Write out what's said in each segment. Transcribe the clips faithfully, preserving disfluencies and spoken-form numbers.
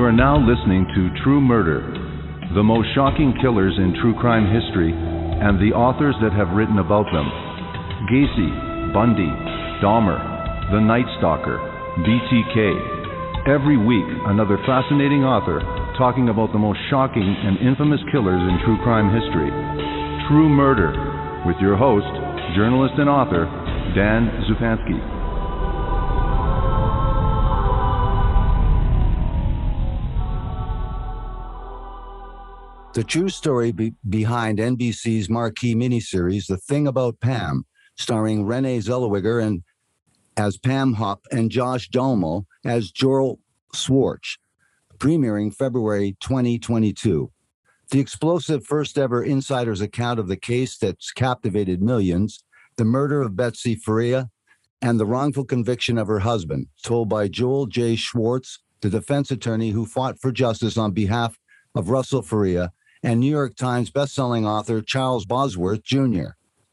are now listening to True Murder, the most shocking killers in true crime history and the authors that have written about them. Gacy, Bundy, Dahmer, The Night Stalker, B T K. Every week, another fascinating author talking about the most shocking and infamous killers in true crime history. True Murder, with your host, journalist and author, Dan Zupansky. The true story be- behind N B C's marquee miniseries, The Thing About Pam, starring Renee Zellweger and as Pam Hupp and Josh Duhamel as Joel Schwartz, premiering February twenty twenty-two. The explosive first-ever insider's account of the case that's captivated millions, the murder of Betsy Faria, and the wrongful conviction of her husband, told by Joel J. Schwartz, the defense attorney who fought for justice on behalf of Russell Faria, and New York Times bestselling author Charles Bosworth, Junior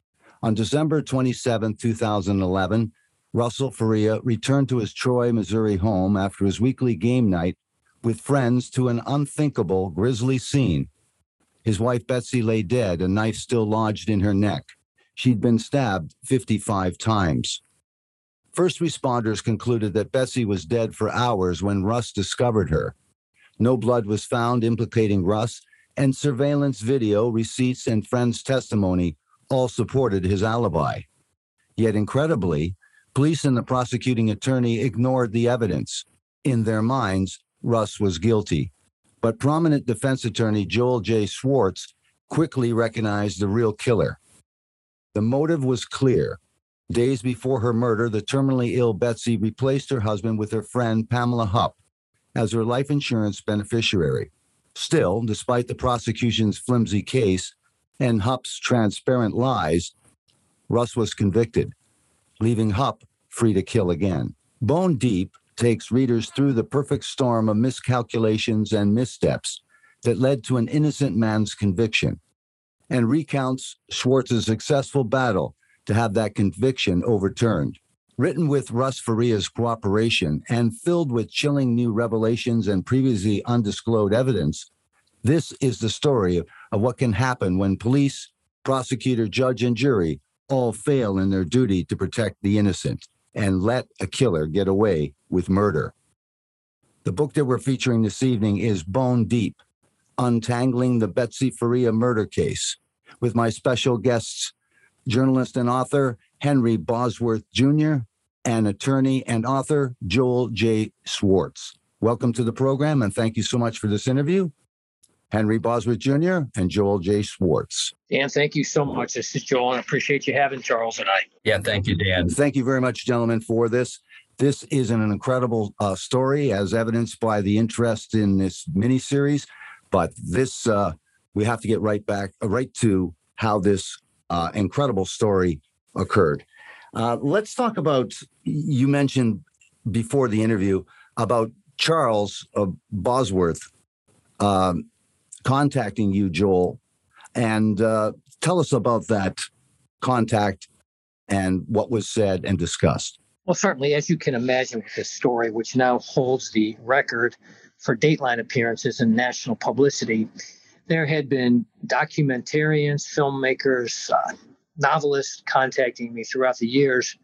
On December twenty-seventh, two thousand eleven, Russell Faria returned to his Troy, Missouri home after his weekly game night with friends to an unthinkable, grisly scene. His wife Betsy lay dead, a knife still lodged in her neck. She'd been stabbed fifty-five times. First responders concluded that Betsy was dead for hours when Russ discovered her. No blood was found implicating Russ, and surveillance video, receipts, and friends' testimony all supported his alibi. Yet incredibly, police and the prosecuting attorney ignored the evidence. In their minds, Russ was guilty. But prominent defense attorney Joel J. Schwartz quickly recognized the real killer. The motive was clear. Days before her murder, the terminally ill Betsy replaced her husband with her friend Pamela Hupp as her life insurance beneficiary. Still, despite the prosecution's flimsy case and Hupp's transparent lies, Russ was convicted, leaving Hupp free to kill again. Bone Deep takes readers through the perfect storm of miscalculations and missteps that led to an innocent man's conviction, and recounts Schwartz's successful battle to have that conviction overturned. Written with Russ Faria's cooperation and filled with chilling new revelations and previously undisclosed evidence, this is the story of, of what can happen when police, prosecutor, judge, and jury all fail in their duty to protect the innocent and let a killer get away with murder. The book that we're featuring this evening is Bone Deep, Untangling the Betsy Faria Murder Case, with my special guests, journalist and author Henry Bosworth, Junior, and attorney and author Joel J. Schwartz. Welcome to the program, and thank you so much for this interview. Henry Bosworth, Junior and Joel J. Schwartz. Dan, thank you so much. This is Joel, and I appreciate you having Charles and I. Yeah, thank you, Dan. Thank you very much, gentlemen, for this. This is an incredible uh, story, as evidenced by the interest in this miniseries. But this, uh, we have to get right back, uh, right to how this uh, incredible story occurred. Uh, let's talk about, you mentioned before the interview about Charles uh, Bosworth um, contacting you, Joel, and uh, tell us about that contact and what was said and discussed. Well, certainly, as you can imagine with this story, which now holds the record for Dateline appearances and national publicity, there had been documentarians, filmmakers, uh, novelists contacting me throughout the years.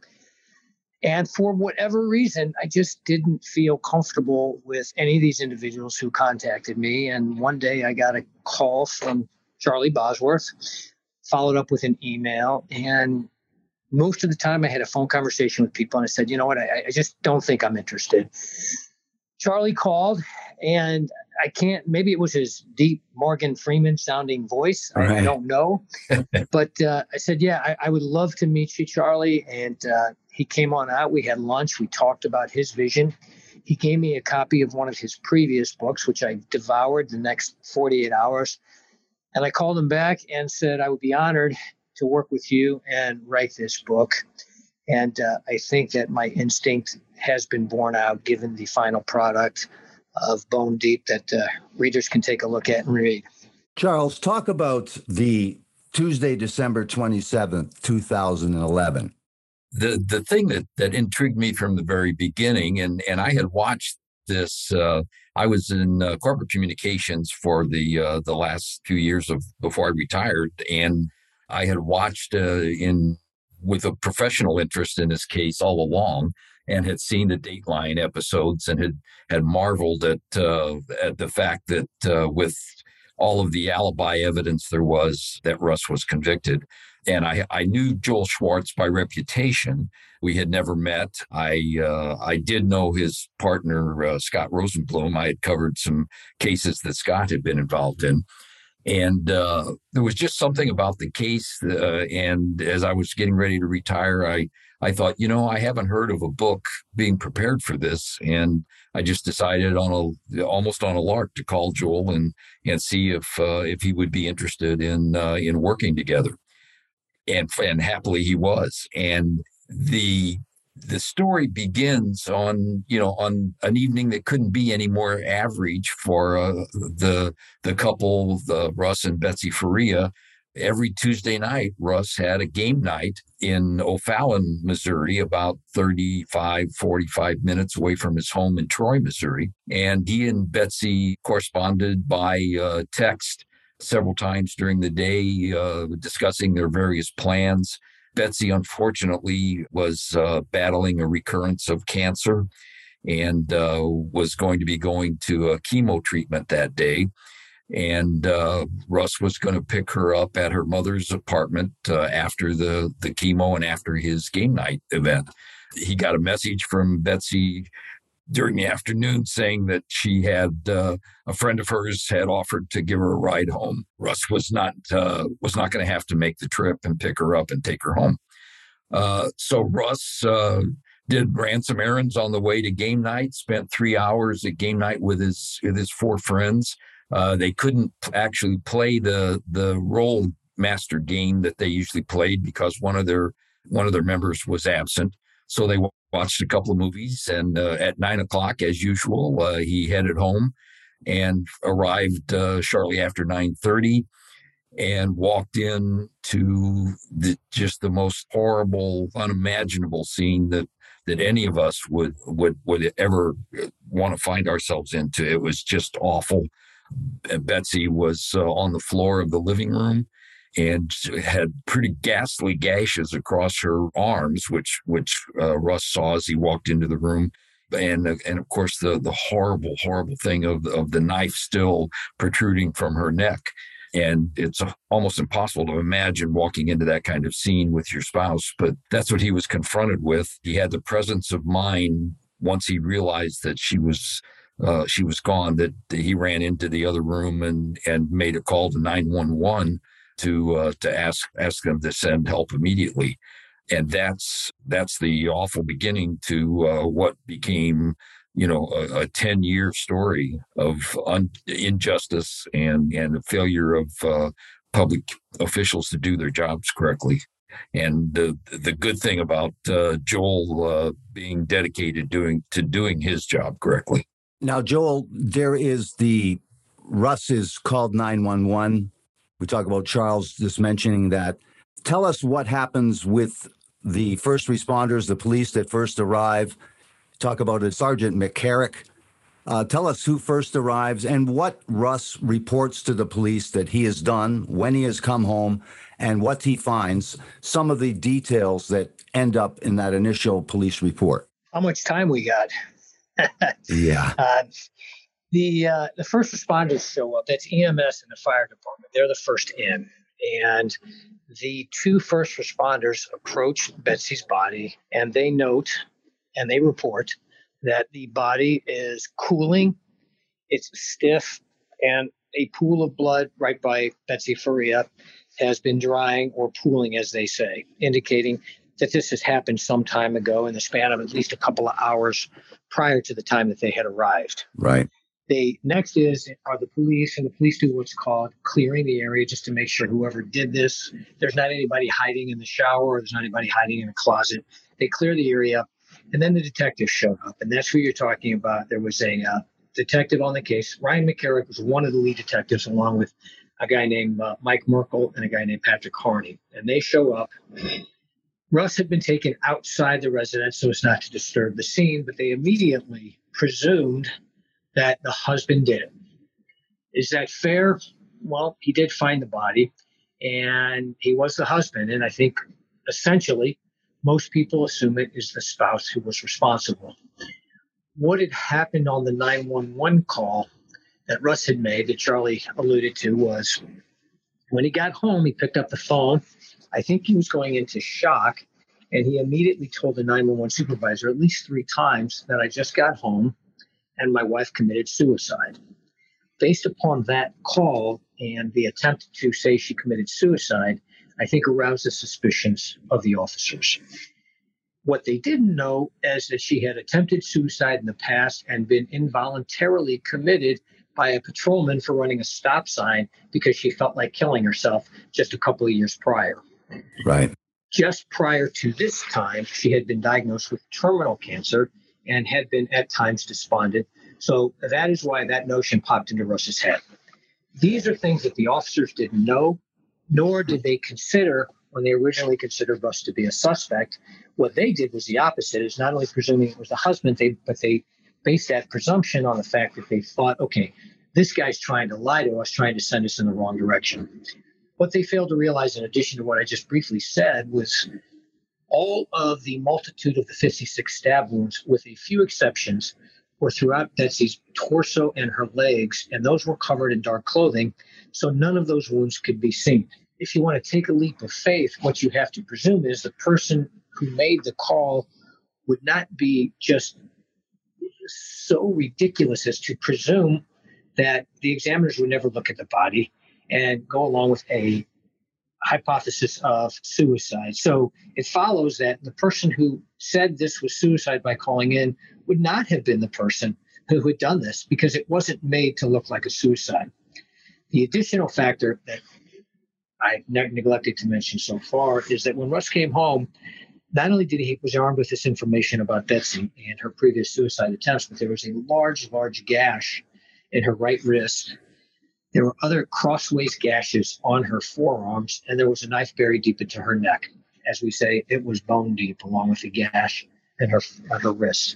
And for whatever reason, I just didn't feel comfortable with any of these individuals who contacted me. And one day I got a call from Charlie Bosworth, followed up with an email. And most of the time I had a phone conversation with people and I said, you know what, I, I just don't think I'm interested. Charlie called, and I can't, maybe it was his deep Morgan Freeman sounding voice. I, right. I don't know. But uh, I said, yeah, I, I would love to meet you, Charlie. And uh, he came on out. We had lunch. We talked about his vision. He gave me a copy of one of his previous books, which I devoured the next forty-eight hours. And I called him back and said, I would be honored to work with you and write this book. And uh, I think that my instinct has been borne out given the final product of Bone Deep that uh, readers can take a look at and read. Charles, talk about the Tuesday, December twenty-seventh, two thousand eleven. The the thing that, that intrigued me from the very beginning, and, and I had watched this. Uh, I was in uh, corporate communications for the uh, the last few years of before I retired, and I had watched uh, in with a professional interest in this case all along, and had seen the Dateline episodes and had had marveled at uh, at the fact that uh, with all of the alibi evidence there was, that Russ was convicted. And I, I knew Joel Schwartz by reputation. We had never met. I uh, I did know his partner, uh, Scott Rosenblum. I had covered some cases that Scott had been involved in. And uh, there was just something about the case. Uh, and as I was getting ready to retire, I, I thought, you know, I haven't heard of a book being prepared for this. And I just decided on a almost on a lark to call Joel and and see if uh, if he would be interested in uh, in working together. And, and happily he was. And the the story begins on, you know, on an evening that couldn't be any more average for uh, the the couple, the Russ and Betsy Faria. Every Tuesday night, Russ had a game night in O'Fallon, Missouri, about thirty-five, forty-five minutes away from his home in Troy, Missouri. And he and Betsy corresponded by uh, text several times during the day, uh, discussing their various plans. Betsy, unfortunately, was uh, battling a recurrence of cancer and uh, was going to be going to a chemo treatment that day. And uh, Russ was going to pick her up at her mother's apartment uh, after the, the chemo and after his game night event. He got a message from Betsy during the afternoon saying that she had uh, a friend of hers had offered to give her a ride home. Russ was not uh, was not going to have to make the trip and pick her up and take her home. Uh, so Russ uh, did ran some errands on the way to game night. Spent three hours at game night with his with his four friends. Uh, they couldn't actually play the the roll master game that they usually played because one of their one of their members was absent. So they watched a couple of movies, and uh, at nine o'clock, as usual, uh, he headed home and arrived uh, shortly after nine thirty and walked in to the, just the most horrible, unimaginable scene that that any of us would would would ever want to find ourselves into. It was just awful. Betsy was uh, on the floor of the living room and had pretty ghastly gashes across her arms, which which uh, Russ saw as he walked into the room. And and of course, the the horrible, horrible thing of, of the knife still protruding from her neck. And it's almost impossible to imagine walking into that kind of scene with your spouse. But that's what he was confronted with. He had the presence of mind once he realized that she was uh, she was gone, that he ran into the other room and, and made a call to nine one one to uh, to ask ask them to send help immediately. And that's that's the awful beginning to uh, what became, you know, a ten-year story of un- injustice and, and a failure of uh, public officials to do their jobs correctly. And the the good thing about uh, Joel uh, being dedicated doing to doing his job correctly. Now, Joel, there is the Russ is called nine one one. We talk about Charles just mentioning that. Tell us what happens with the first responders, the police that first arrive. Talk about it, Sergeant McCarrick. Uh, tell us who first arrives and what Russ reports to the police that he has done, when he has come home, and what he finds, some of the details that end up in that initial police report. How much time we got? Yeah. Uh, the uh, the first responders show up. That's E M S and the fire department. They're the first in. And the two first responders approach Betsy's body, and they note and they report that the body is cooling, it's stiff, and a pool of blood right by Betsy Faria has been drying or pooling, as they say, indicating that this has happened some time ago in the span of at least a couple of hours prior to the time that they had arrived. Right. The next is are the police, and the police do what's called clearing the area just to make sure whoever did this, there's not anybody hiding in the shower, or there's not anybody hiding in a closet. They clear the area, and then the detectives showed up, and that's who you're talking about. There was a uh, detective on the case. Ryan McCarrick was one of the lead detectives, along with a guy named uh, Mike Merkel and a guy named Patrick Harney, and they show up. Russ had been taken outside the residence so as not to disturb the scene, but they immediately presumed that the husband did it. Is that fair? Well, he did find the body, and he was the husband. And I think essentially most people assume it is the spouse who was responsible. What had happened on the nine one one call that Russ had made, that Charlie alluded to, was when he got home, he picked up the phone. I think he was going into shock, and he immediately told the nine one one supervisor at least three times that I just got home and my wife committed suicide. Based upon that call and the attempt to say she committed suicide, I think aroused the suspicions of the officers. What they didn't know is that she had attempted suicide in the past and been involuntarily committed by a patrolman for running a stop sign because she felt like killing herself just a couple of years prior. Right. Just prior to this time, she had been diagnosed with terminal cancer and had been at times despondent. So that is why that notion popped into Russ's head. These are things that the officers didn't know, nor did they consider when they originally considered Russ to be a suspect. What they did was the opposite, is not only presuming it was the husband, they, but they based that presumption on the fact that they thought, okay, this guy's trying to lie to us, trying to send us in the wrong direction. What they failed to realize, in addition to what I just briefly said, was all of the multitude of the fifty-six stab wounds, with a few exceptions, were throughout Betsy's torso and her legs, and those were covered in dark clothing, so none of those wounds could be seen. If you want to take a leap of faith, what you have to presume is the person who made the call would not be just so ridiculous as to presume that the examiners would never look at the body and go along with a hypothesis of suicide. So it follows that the person who said this was suicide by calling in would not have been the person who had done this, because it wasn't made to look like a suicide. The additional factor that I ne- neglected to mention so far is that when Russ came home, not only did he was armed with this information about Betsy and her previous suicide attempts, but there was a large, large gash in her right wrist. There were other crossways gashes on her forearms, and there was a knife buried deep into her neck. As we say, it was bone deep, along with the gash in her, on her wrist.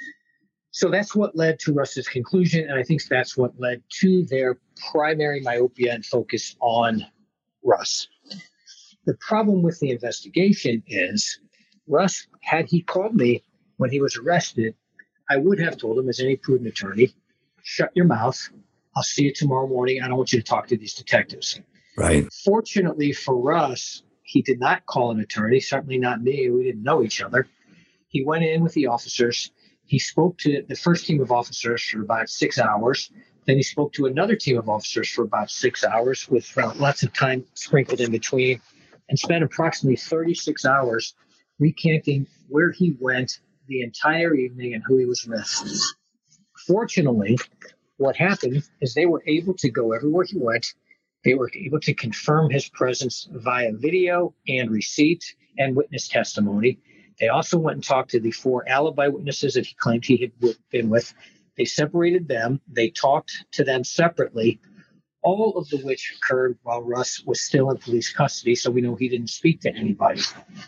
So that's what led to Russ's conclusion, and I think that's what led to their primary myopia and focus on Russ. The problem with the investigation is Russ, had he called me when he was arrested, I would have told him, as any prudent attorney, shut your mouth. I'll see you tomorrow morning. I don't want you to talk to these detectives. Right. Fortunately for Russ, he did not call an attorney, certainly not me. We didn't know each other. He went in with the officers. He spoke to the first team of officers for about six hours. Then he spoke to another team of officers for about six hours with uh, lots of time sprinkled in between, and spent approximately thirty-six hours recanting where he went the entire evening and who he was with. Fortunately, what happened is they were able to go everywhere he went. They were able to confirm his presence via video and receipt and witness testimony. They also went and talked to the four alibi witnesses that he claimed he had been with. They separated them. They talked to them separately, all of the which occurred while Russ was still in police custody, so we know he didn't speak to anybody.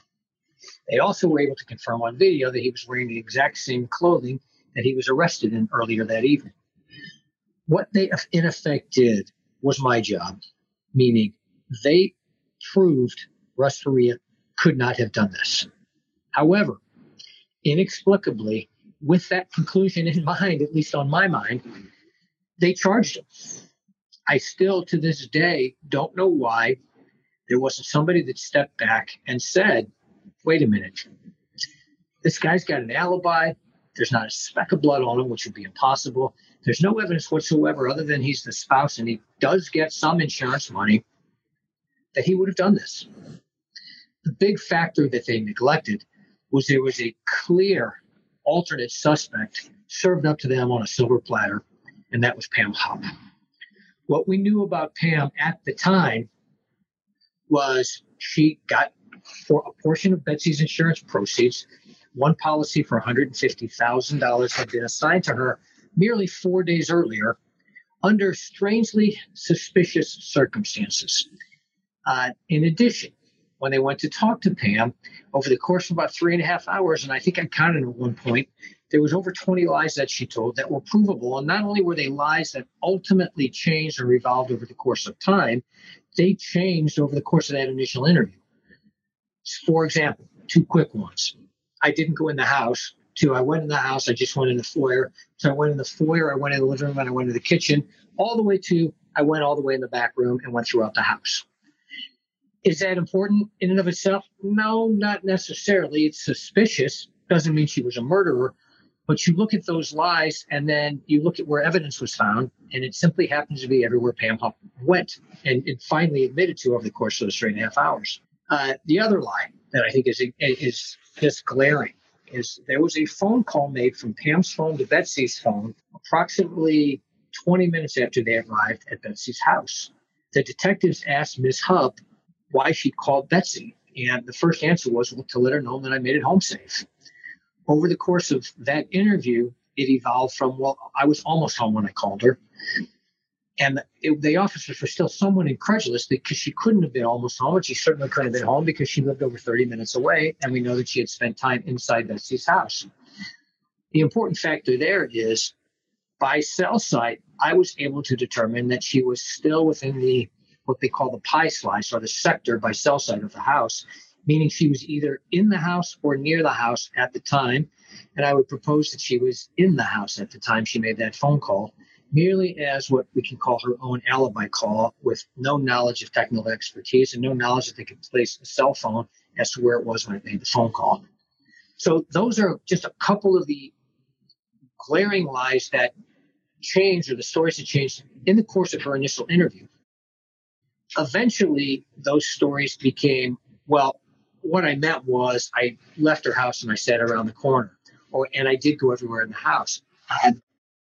They also were able to confirm on video that he was wearing the exact same clothing that he was arrested in earlier that evening. What they, in effect, did was my job, meaning they proved Russ Faria could not have done this. However, inexplicably, with that conclusion in mind, at least on my mind, they charged him. I still, to this day, don't know why there wasn't somebody that stepped back and said, wait a minute, this guy's got an alibi. There's not a speck of blood on him, which would be impossible. There's no evidence whatsoever other than he's the spouse and he does get some insurance money, that he would have done this. The big factor that they neglected was there was a clear alternate suspect served up to them on a silver platter, and that was Pam Hopp. What we knew about Pam at the time was she got for a portion of Betsy's insurance proceeds. One policy for one hundred fifty thousand dollars had been assigned to her merely four days earlier under strangely suspicious circumstances. Uh, in addition, when they went to talk to Pam over the course of about three and a half hours, and I think I counted at one point, there was over twenty lies that she told that were provable. And not only were they lies that ultimately changed or revolved over the course of time, they changed over the course of that initial interview. For example, two quick ones. I didn't go in the house. To I went in the house, I just went in the foyer. So I went in the foyer, I went in the living room, and I went to the kitchen, all the way to I went all the way in the back room and went throughout the house. Is that important in and of itself? No, not necessarily. It's suspicious. Doesn't mean she was a murderer. But you look at those lies and then you look at where evidence was found, and it simply happens to be everywhere Pam Hupp went and, and finally admitted to over the course of those three and a half hours. Uh, the other lie that I think is, is just glaring is there was a phone call made from Pam's phone to Betsy's phone approximately twenty minutes after they arrived at Betsy's house. The detectives asked Miz Hupp why she called Betsy. And the first answer was, well, to let her know that I made it home safe. Over the course of that interview, it evolved from, well, I was almost home when I called her. And it, the officers were still somewhat incredulous because she couldn't have been almost home, and she certainly couldn't have been home because she lived over thirty minutes away, and we know that she had spent time inside Betsy's house. The important factor there is, by cell site, I was able to determine that she was still within the what they call the pie slice, or the sector by cell site of the house, meaning she was either in the house or near the house at the time. And I would propose that she was in the house at the time she made that phone call, merely as what we can call her own alibi call, with no knowledge of technical expertise and no knowledge that they could place a cell phone as to where it was when it made the phone call. So those are just a couple of the glaring lies that changed, or the stories that changed in the course of her initial interview. Eventually, those stories became, well, what I meant was I left her house and I sat around the corner, or and I did go everywhere in the house. And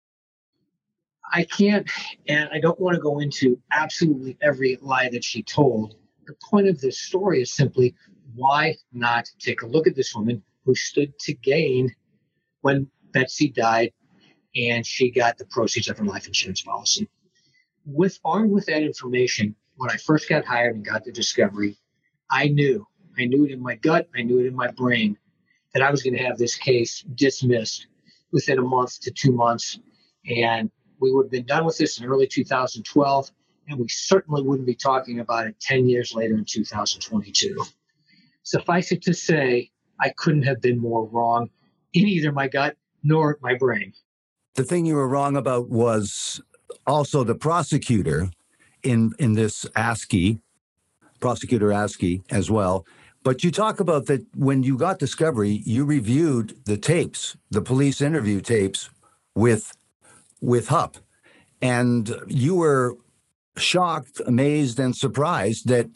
I can't, and I don't want to go into absolutely every lie that she told. The point of this story is simply, why not take a look at this woman who stood to gain when Betsy died and she got the proceeds of her life insurance policy? With armed with that information, when I first got hired and got the discovery, I knew, I knew it in my gut, I knew it in my brain, that I was going to have this case dismissed within a month to two months. And we would have been done with this in early two thousand twelve, and we certainly wouldn't be talking about it ten years later in two thousand twenty-two. Suffice it to say, I couldn't have been more wrong in either my gut nor my brain. The thing you were wrong about was also the prosecutor in in this ASCII, prosecutor ASCII as well. But you talk about that when you got discovery, you reviewed the tapes, the police interview tapes with with Hupp, and you were shocked, amazed, and surprised that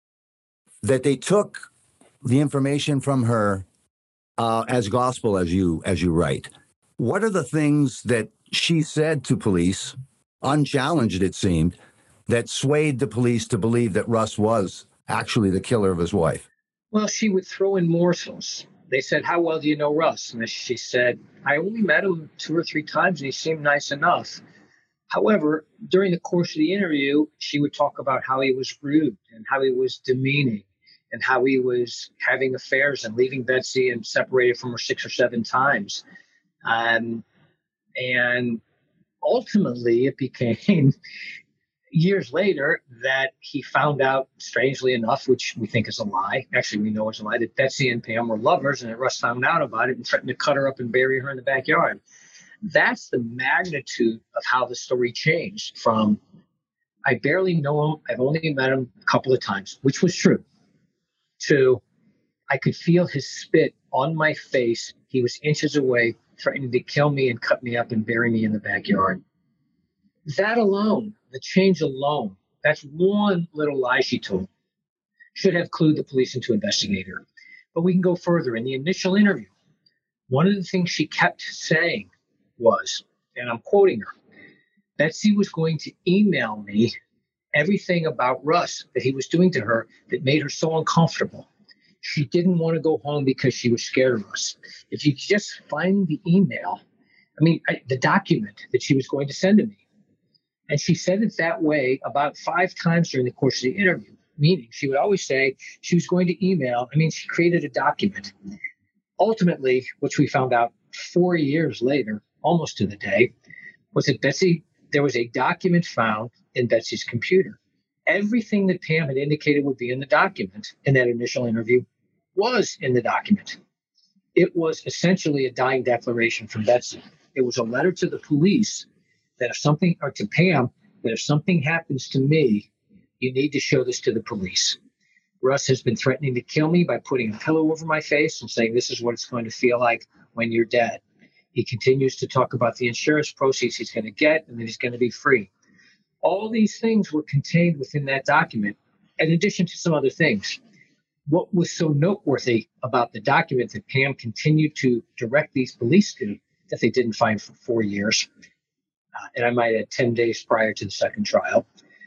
that they took the information from her uh, as gospel, as you as you write. What are the things that she said to police, unchallenged it seemed, that swayed the police to believe that Russ was actually the killer of his wife? Well, she would throw in morsels. They said, how well do you know Russ? And she said, I only met him two or three times and he seemed nice enough. However, during the course of the interview, she would talk about how he was rude and how he was demeaning and how he was having affairs and leaving Betsy and separated from her six or seven times. Um, and ultimately, it became years later that he found out, strangely enough, which we think is a lie, actually we know is a lie, that Betsy and Pam were lovers, and that Russ found out about it and threatened to cut her up and bury her in the backyard. That's the magnitude of how the story changed from, I barely know him, I've only met him a couple of times, which was true, to I could feel his spit on my face. He was inches away, threatening to kill me and cut me up and bury me in the backyard. That alone, the change alone, that's one little lie she told, should have clued the police into investigating her. But we can go further. In the initial interview, one of the things she kept saying was, and I'm quoting her, Betsy was going to email me everything about Russ that he was doing to her that made her so uncomfortable. She didn't want to go home because she was scared of us. If you just find the email, I mean, I, the document that she was going to send to me. And she said it that way about five times during the course of the interview. meaning. She would always say she was going to email. I mean, she created a document. Ultimately, which we found out four years later, almost to the day, was that Betsy, there was a document found in Betsy's computer. Everything that Pam had indicated would be in the document in that initial interview was in the document. It was essentially a dying declaration from Betsy. It was a letter to the police that if something, or to Pam, that if something happens to me, you need to show this to the police. Russ has been threatening to kill me by putting a pillow over my face and saying this is what it's going to feel like when you're dead. He continues to talk about the insurance proceeds he's going to get and that he's going to be free. All these things were contained within that document, in addition to some other things. What was so noteworthy about the document that Pam continued to direct these police to, that they didn't find for four years, uh, and I might add ten days prior to the second trial,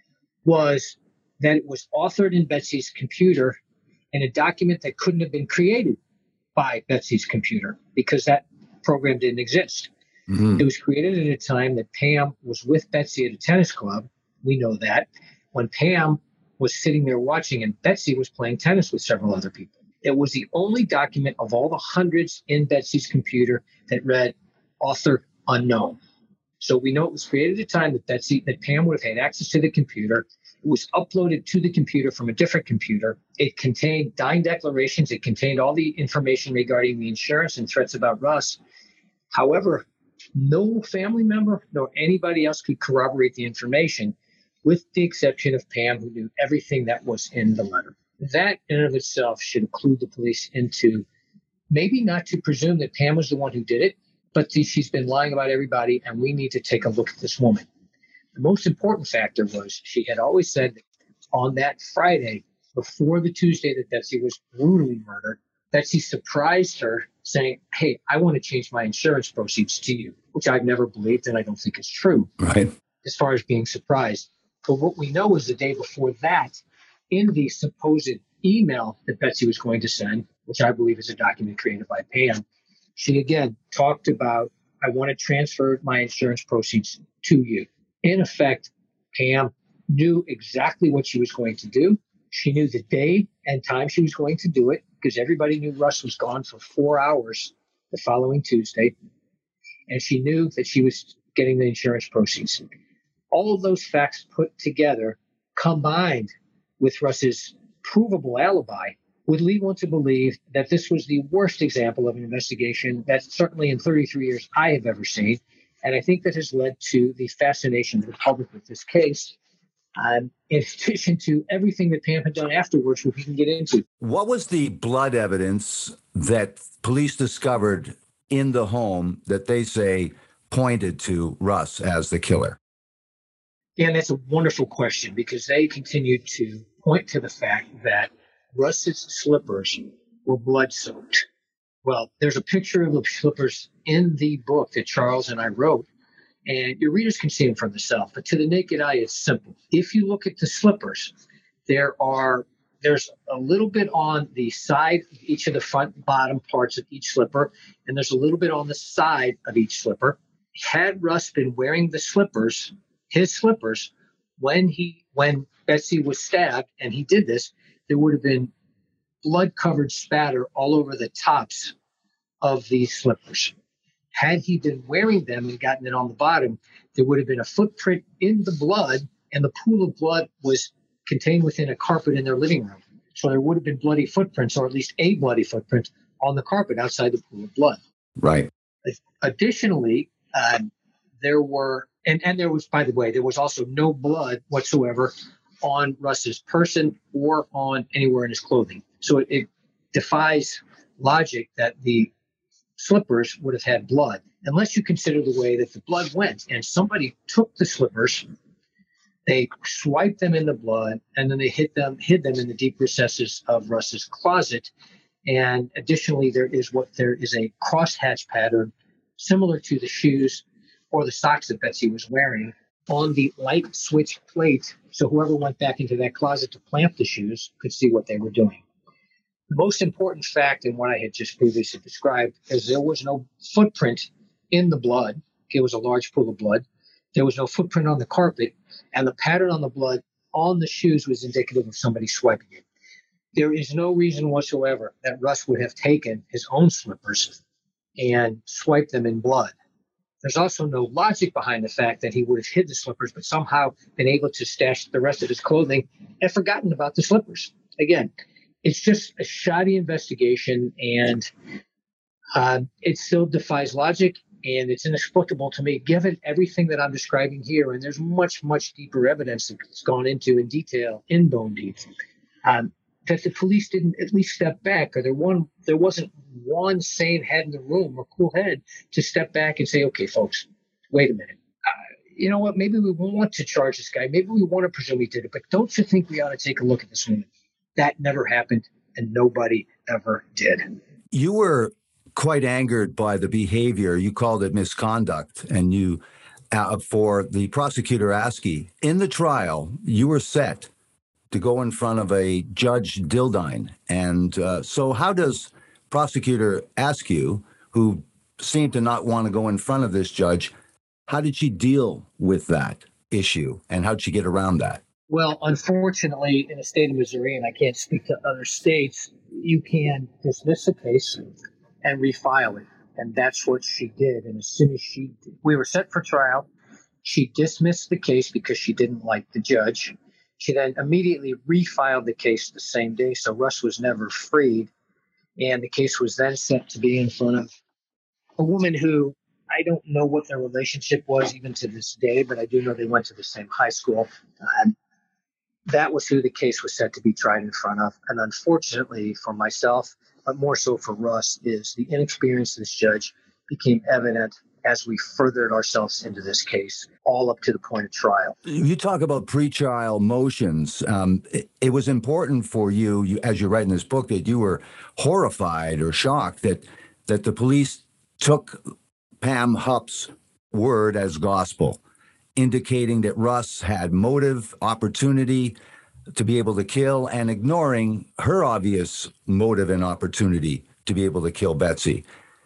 was that it was authored in Betsy's computer in a document that couldn't have been created by Betsy's computer because that program didn't exist. Mm-hmm. It was created at a time that Pam was with Betsy at a tennis club. We know that. When Pam was sitting there watching and Betsy was playing tennis with several other people. It was the only document of all the hundreds in Betsy's computer that read author unknown. So we know it was created at a time that Betsy, that Pam would have had access to the computer. It was uploaded to the computer from a different computer. It contained dying declarations. It contained all the information regarding the insurance and threats about Russ. However, no family member nor anybody else could corroborate the information, with the exception of Pam, who knew everything that was in the letter. That in and of itself should clue the police into maybe not to presume that Pam was the one who did it, but she's been lying about everybody, and we need to take a look at this woman. The most important factor was she had always said that on that Friday, before the Tuesday that Betsy was brutally murdered, Betsy surprised her saying, hey, I want to change my insurance proceeds to you, which I've never believed and I don't think is true. Right. As far as being surprised. But what we know is the day before that, in the supposed email that Betsy was going to send, which I believe is a document created by Pam, she again talked about, I want to transfer my insurance proceeds to you. In effect, Pam knew exactly what she was going to do. She knew the day and time she was going to do it because everybody knew Russ was gone for four hours the following Tuesday. And she knew that she was getting the insurance proceeds. All of those facts put together, combined with Russ's provable alibi, would lead one to believe that this was the worst example of an investigation that certainly in thirty-three years I have ever seen. And I think that has led to the fascination of the public with this case, um, in addition to everything that Pam had done afterwards, which we can get into. What was the blood evidence that police discovered in the home that they say pointed to Russ as the killer? Dan, that's a wonderful question because they continued to point to the fact that Russ's slippers were blood-soaked. Well, there's a picture of the slippers in the book that Charles and I wrote, and your readers can see them for themselves. But to the naked eye, it's simple. If you look at the slippers, there are there's a little bit on the side of each of the front bottom parts of each slipper, and there's a little bit on the side of each slipper. Had Russ been wearing the slippers, his slippers, when he when Betsy was stabbed, and he did this, there would have been blood-covered spatter all over the tops of these slippers. Had he been wearing them and gotten it on the bottom, there would have been a footprint in the blood, and the pool of blood was contained within a carpet in their living room. So there would have been bloody footprints, or at least a bloody footprint, on the carpet outside the pool of blood. Right. Additionally, uh, there were, and, and there was, by the way, there was also no blood whatsoever on Russ's person or on anywhere in his clothing. So it, it defies logic that the slippers would have had blood, unless you consider the way that the blood went. And somebody took the slippers, they swiped them in the blood, and then they hid them, hid them in the deep recesses of Russ's closet. And additionally, there is what there is a crosshatch pattern similar to the shoes or the socks that Betsy was wearing on the light switch plate. So whoever went back into that closet to plant the shoes could see what they were doing. The most important fact in what I had just previously described is there was no footprint in the blood. It was a large pool of blood. There was no footprint on the carpet, and the pattern on the blood on the shoes was indicative of somebody swiping it. There is no reason whatsoever that Russ would have taken his own slippers and swiped them in blood. There's also no logic behind the fact that he would have hid the slippers, but somehow been able to stash the rest of his clothing and forgotten about the slippers. Again, it's just a shoddy investigation, and uh, it still defies logic, and it's inexplicable to me, given everything that I'm describing here. And there's much, much deeper evidence that's gone into in detail in Bone Deep, um, that the police didn't at least step back, or there one there wasn't one sane head in the room or cool head to step back and say, okay, folks, wait a minute. Uh, you know what? Maybe we want to charge this guy. Maybe we want to presume he did it. But don't you think we ought to take a look at this woman? That never happened, and nobody ever did. You were quite angered by the behavior. You called it misconduct, and you, uh, for the prosecutor Askey, in the trial, you were set to go in front of a Judge Dildine. And uh, so how does prosecutor Askew, who seemed to not want to go in front of this judge, how did she deal with that issue, and how did she get around that? Well, unfortunately, in the state of Missouri, and I can't speak to other states, you can dismiss a case and refile it. And that's what she did. And as soon as she did, we were set for trial, she dismissed the case because she didn't like the judge. She then immediately refiled the case the same day, so Russ was never freed. And the case was then set to be in front of a woman who, I don't know what their relationship was even to this day, but I do know they went to the same high school. Um, that was who the case was set to be tried in front of. And unfortunately for myself, but more so for Russ, is the inexperience of this judge became evident as we furthered ourselves into this case, all up to the point of trial. You talk about pretrial motions. Um, it, it was important for you, you, as you write in this book, that you were horrified or shocked that that the police took Pam Hupp's word as gospel, indicating that Russ had motive, opportunity to be able to kill, and ignoring her obvious motive and opportunity to be able to kill Betsy.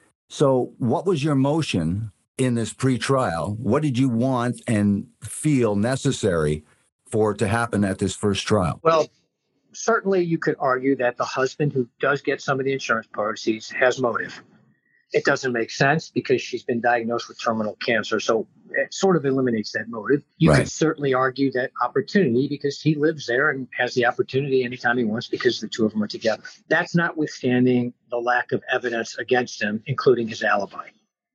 So what was your motion in this pretrial? What did you want and feel necessary for it to happen at this first trial? Well, certainly you could argue that the husband who does get some of the insurance proceeds has motive. It doesn't make sense because she's been diagnosed with terminal cancer, so it sort of eliminates that motive. You Right. could certainly argue that opportunity because he lives there and has the opportunity anytime he wants because the two of them are together. That's notwithstanding the lack of evidence against him, including his alibi.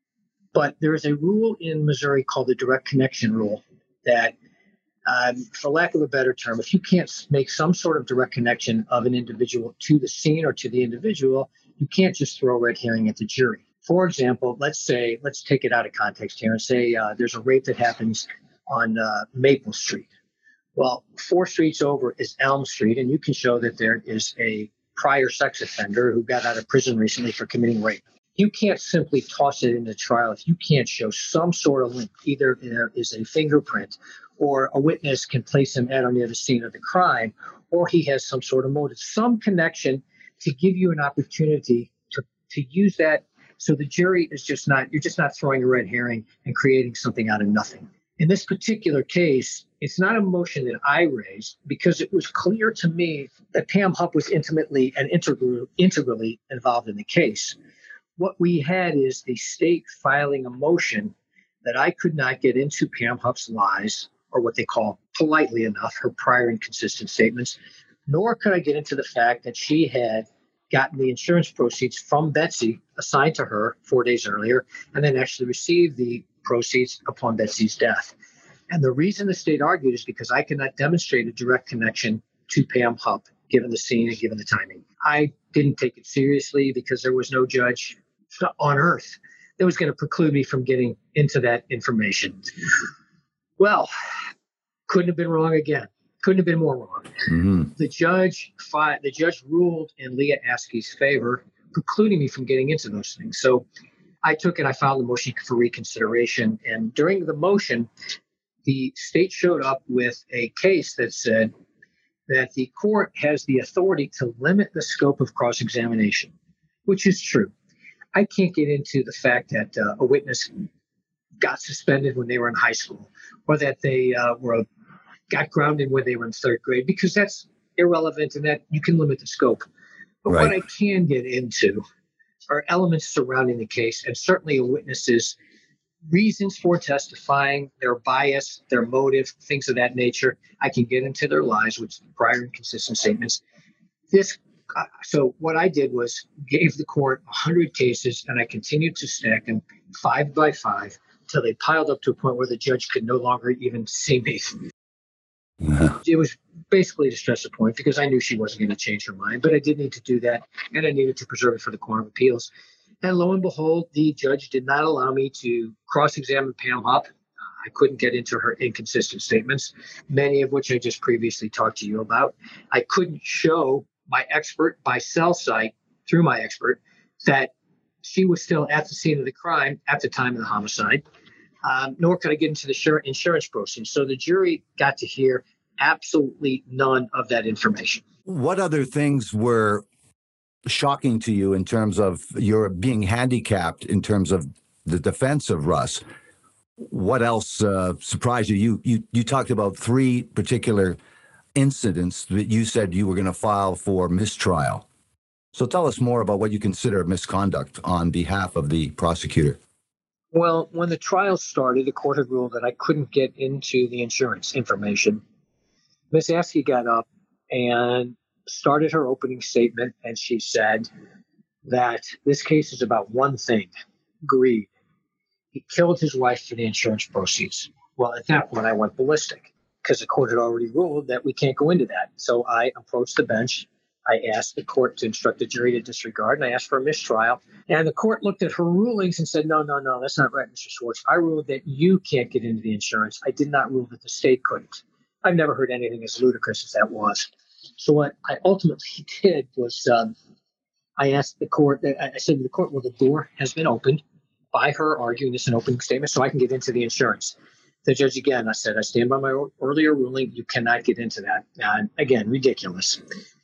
But there is a rule in Missouri called the direct connection rule that, um, for lack of a better term, if you can't make some sort of direct connection of an individual to the scene or to the individual, you can't just throw a red herring at the jury. For example, let's say, let's take it out of context here and say uh, there's a rape that happens on uh, Maple Street. Well, four streets over is Elm Street, and you can show that there is a prior sex offender who got out of prison recently for committing rape. You can't simply toss it into trial if you can't show some sort of link. Either there is a fingerprint, or a witness can place him at or near the scene of the crime, or he has some sort of motive, some connection to give you an opportunity to, to use that. So the jury is just not, you're just not throwing a red herring and creating something out of nothing. In this particular case, it's not a motion that I raised because it was clear to me that Pam Hupp was intimately and integral, integrally involved in the case. What we had is the state filing a motion that I could not get into Pam Hupp's lies, or what they call, politely enough, her prior inconsistent statements, nor could I get into the fact that she had gotten the insurance proceeds from Betsy assigned to her four days earlier, and then actually received the proceeds upon Betsy's death. And the reason the state argued is because I cannot demonstrate a direct connection to Pam Hupp, given the scene and given the timing. I didn't take it seriously because there was no judge on earth that was going to preclude me from getting into that information. Well, couldn't have been wrong again. Couldn't have been more wrong. Mm-hmm. The judge fi- the judge ruled in Leah Askey's favor, precluding me from getting into those things. So I took it, I filed a motion for reconsideration. And during the motion, the state showed up with a case that said that the court has the authority to limit the scope of cross-examination, which is true. I can't get into the fact that uh, a witness got suspended when they were in high school, or that they uh, were got grounded when they were in third grade, because that's irrelevant and that you can limit the scope. But Right. what I can get into are elements surrounding the case, and certainly a witness's reasons for testifying, their bias, their motive, things of that nature. I can get into their lies, which prior inconsistent statements. This, uh, so what I did was gave the court one hundred cases, and I continued to stack them five by five until they piled up to a point where the judge could no longer even see me. Yeah. It was basically to stress a point, because I knew she wasn't going to change her mind, but I did need to do that, and I needed to preserve it for the Court of Appeals. And lo and behold, the judge did not allow me to cross-examine Pam Hupp. I couldn't get into her inconsistent statements, many of which I just previously talked to you about. I couldn't show my expert by cell site, through my expert, that she was still at the scene of the crime at the time of the homicide, um, nor could I get into the insurance proceeds. So the jury got to hear absolutely none of that information. What other things were shocking to you in terms of your being handicapped in terms of the defense of Russ? What else uh, surprised you? You you you talked about three particular incidents that you said you were going to file for mistrial. So tell us more about what you consider misconduct on behalf of the prosecutor. Well, when the trial started, the court had ruled that I couldn't get into the insurance information. Miz Askey got up and started her opening statement, and she said that this case is about one thing: greed. He killed his wife for the insurance proceeds. Well, at that point, I went ballistic, because the court had already ruled that we can't go into that. So I approached the bench. I asked the court to instruct the jury to disregard, and I asked for a mistrial. And the court looked at her rulings and said, no, no, no, that's not right, Mister Schwartz. I ruled that you can't get into the insurance. I did not rule that the state couldn't. I've never heard anything as ludicrous as that was. So what I ultimately did was um, I asked the court, I said to the court, well, the door has been opened by her arguing this in opening statement, so I can get into the insurance. The judge, again, I said, I stand by my earlier ruling. You cannot get into that. And again, ridiculous.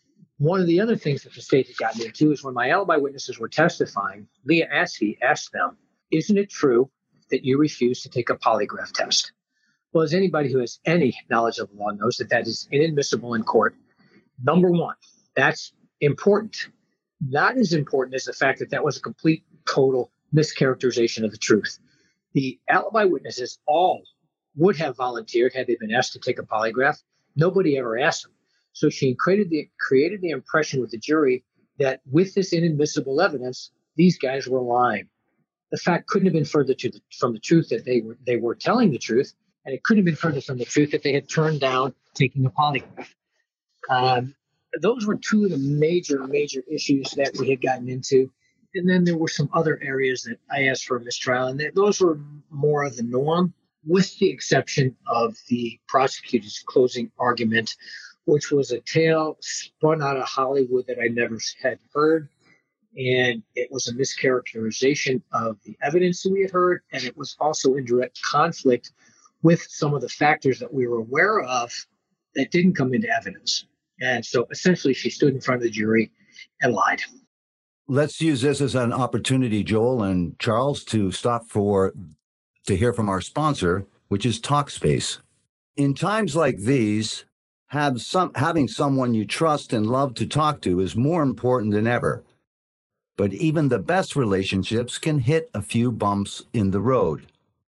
One of the other things that the state had gotten into is when my alibi witnesses were testifying, Leah Askey asked them, isn't it true that you refused to take a polygraph test? Well, as anybody who has any knowledge of the law knows, that that is inadmissible in court. Number one, that's important. Not as important as the fact that that was a complete, total mischaracterization of the truth. The alibi witnesses all would have volunteered had they been asked to take a polygraph. Nobody ever asked them. So she created the, created the impression with the jury that with this inadmissible evidence, these guys were lying. The fact couldn't have been further to the, from the truth that they were, they were telling the truth, and it couldn't have been further from the truth that they had turned down taking a polygraph. Um, those were two of the major, major issues that we had gotten into. And then there were some other areas that I asked for a mistrial, and those were more of the norm, with the exception of the prosecutor's closing argument, which was a tale spun out of Hollywood that I never had heard. And it was a mischaracterization of the evidence that we had heard, and it was also in direct conflict with some of the factors that we were aware of that didn't come into evidence. And so essentially she stood in front of the jury and lied. Let's use this as an opportunity, Joel and Charles, to stop for to hear from our sponsor, which is Talkspace. In times like these, have some having someone you trust and love to talk to is more important than ever. But even the best relationships can hit a few bumps in the road.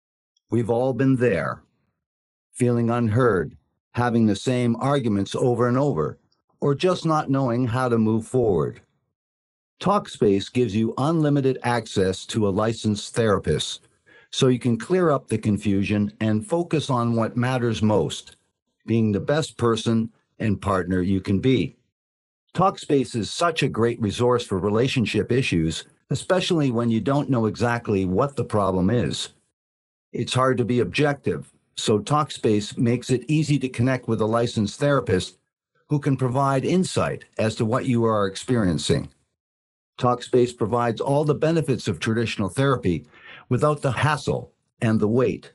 We've all been there, feeling unheard, having the same arguments over and over, or just not knowing how to move forward. Talkspace gives you unlimited access to a licensed therapist, so you can clear up the confusion and focus on what matters most, being the best person and partner you can be. Talkspace is such a great resource for relationship issues, especially when you don't know exactly what the problem is. It's hard to be objective, so Talkspace makes it easy to connect with a licensed therapist who can provide insight as to what you are experiencing. Talkspace provides all the benefits of traditional therapy without the hassle and the wait.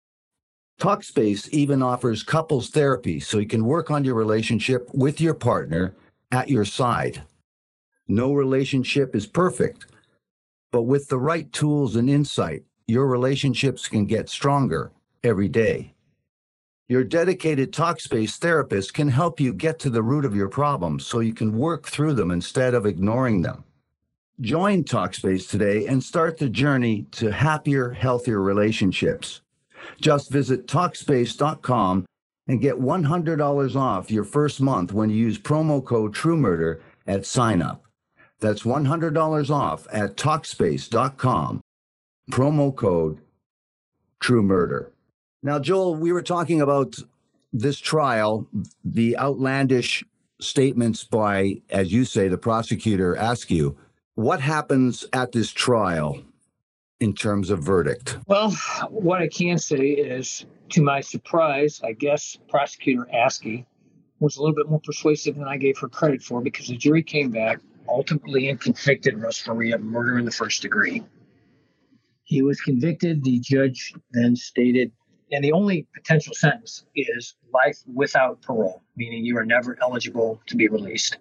Talkspace even offers couples therapy so you can work on your relationship with your partner at your side. No relationship is perfect, but with the right tools and insight, your relationships can get stronger every day. Your dedicated Talkspace therapist can help you get to the root of your problems so you can work through them instead of ignoring them. Join Talkspace today and start the journey to happier, healthier relationships. Just visit Talkspace dot com and get one hundred dollars off your first month when you use promo code TrueMurder at sign up. That's one hundred dollars off at Talkspace dot com. Promo code TrueMurder. Now, Joel, we were talking about this trial, the outlandish statements by, as you say, the prosecutor Askew. What happens at this trial in terms of verdict? Well, what I can say is, to my surprise, I guess prosecutor Askew was a little bit more persuasive than I gave her credit for, because the jury came back ultimately and convicted Russ Faria of murder in the first degree. He was convicted. The judge then stated, and the only potential sentence is life without parole, meaning you are never eligible to be released.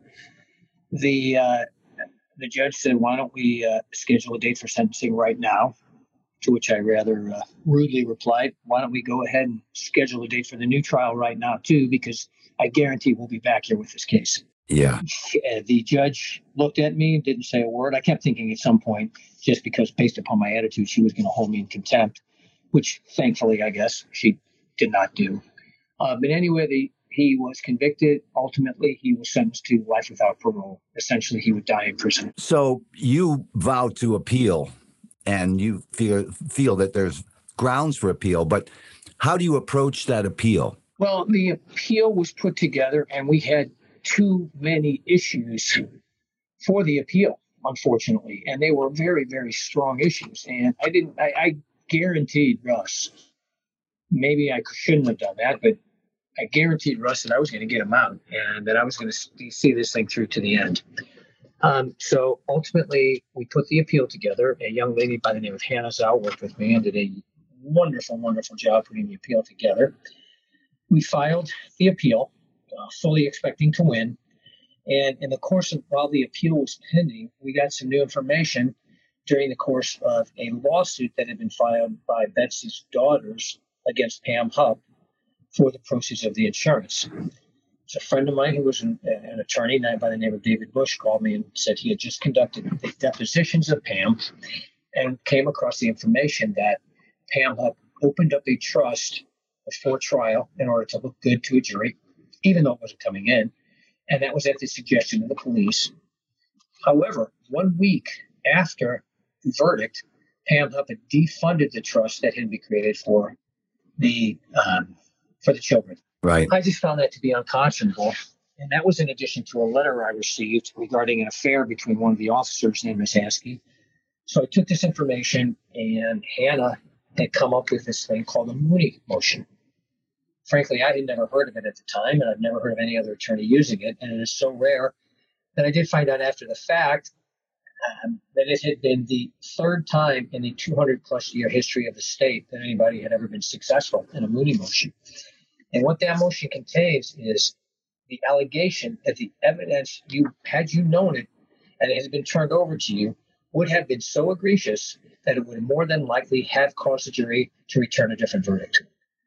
The uh, the judge said, why don't we uh, schedule a date for sentencing right now? To which I rather uh, rudely replied, why don't we go ahead and schedule a date for the new trial right now, too, because I guarantee we'll be back here with this case. Yeah. The judge looked at me, didn't say a word. I kept thinking at some point, just because based upon my attitude, she was going to hold me in contempt, which thankfully, I guess, she did not do. Uh, but anyway, the, he was convicted. Ultimately, he was sentenced to life without parole. Essentially, he would die in prison. So you vowed to appeal, and you feel, feel that there's grounds for appeal, but how do you approach that appeal? Well, the appeal was put together, and we had too many issues for the appeal, unfortunately, and they were very, very strong issues. And I didn't, I, I guaranteed Russ, maybe I shouldn't have done that, but I guaranteed Russ that I was going to get him out and that I was going to see this thing through to the end. Um, so ultimately, we put the appeal together. A young lady by the name of Hannah Zhao worked with me and did a wonderful, wonderful job putting the appeal together. We filed the appeal, uh, fully expecting to win. And in the course of, while the appeal was pending, we got some new information during the course of a lawsuit that had been filed by Betsy's daughters against Pam Hupp for the proceeds of the insurance. So a friend of mine who was an, an attorney by the name of David Bush called me and said he had just conducted the depositions of Pam and came across the information that Pam Hupp opened up a trust before trial in order to look good to a jury, even though it wasn't coming in. And that was at the suggestion of the police. However, one week after the verdict, Pam Hupp had defunded the trust that had been created for the um, for the children. Right. I just found that to be unconscionable. And that was in addition to a letter I received regarding an affair between one of the officers named Miss Askey. So I took this information, and Hannah had come up with this thing called a Mooney motion. Frankly, I had never heard of it at the time, and I've never heard of any other attorney using it. And it is so rare that I did find out after the fact um, that it had been the third time in the two hundred plus year history of the state that anybody had ever been successful in a Mooney motion. And what that motion contains is the allegation that the evidence, you had you known it and it has been turned over to you, would have been so egregious that it would more than likely have caused the jury to return a different verdict.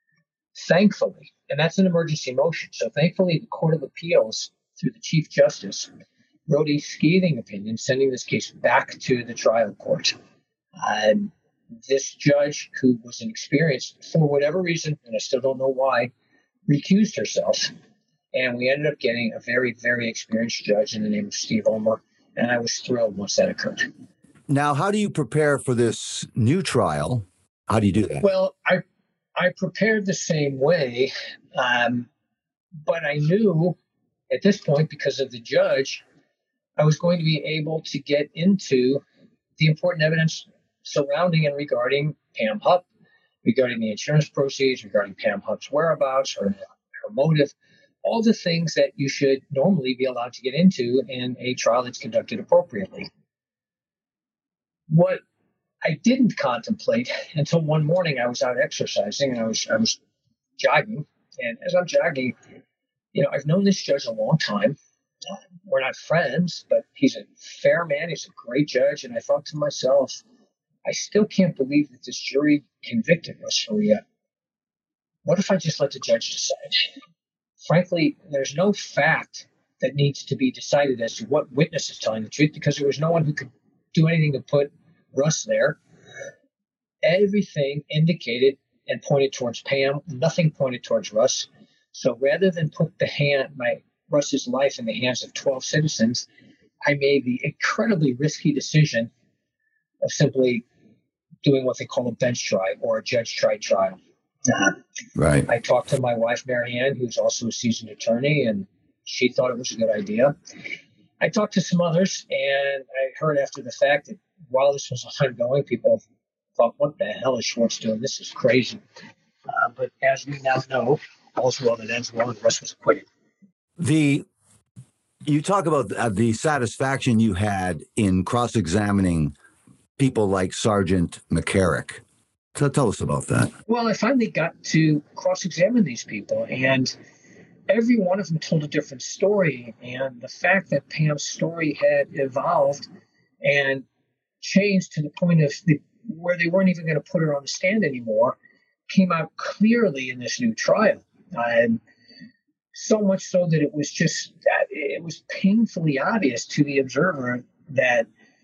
Thankfully, and that's an emergency motion, so thankfully the Court of Appeals, through the Chief Justice, wrote a scathing opinion sending this case back to the trial court. Um, this judge, who was inexperienced for whatever reason, and I still don't know why, recused herself. And we ended up getting a very, very experienced judge in the name of Steve Omer, and I was thrilled once that occurred. Now, how do you prepare for this new trial? How do you do that? Well, I I prepared the same way, um, but I knew at this point, because of the judge, I was going to be able to get into the important evidence surrounding and regarding Pam Hupp, regarding the insurance proceeds, regarding Pam Hupp's whereabouts, her, her motive, all the things that you should normally be allowed to get into in a trial that's conducted appropriately. What I didn't contemplate until one morning I was out exercising and I was I was jogging. And as I'm jogging, you know, I've known this judge a long time. Uh, we're not friends, but he's a fair man. He's a great judge. And I thought to myself, I still can't believe that this jury convicted Russ Faria. What if I just let the judge decide? Frankly, there's no fact that needs to be decided as to what witness is telling the truth because there was no one who could do anything to put Russ there. Everything indicated and pointed towards Pam. Nothing pointed towards Russ. So rather than put the hand, my Russ's life in the hands of twelve citizens, I made the incredibly risky decision of simply doing what they call a bench trial or a judge tried trial. Uh, Right. I talked to my wife, Marianne, who's also a seasoned attorney, and she thought it was a good idea. I talked to some others, and I heard after the fact that while this was ongoing, people thought, what the hell is Schwartz doing? This is crazy. Uh, but as we now know, all's well that ends well, and Russ was acquitted. The you talk about uh, the satisfaction you had in cross-examining people like Sergeant McCarrick. So tell us about that. Well, I finally got to cross-examine these people, and every one of them told a different story. And the fact that Pam's story had evolved and changed to the point of the, where they weren't even going to put her on the stand anymore came out clearly in this new trial. And so much so that it was just, it was painfully obvious to the observer that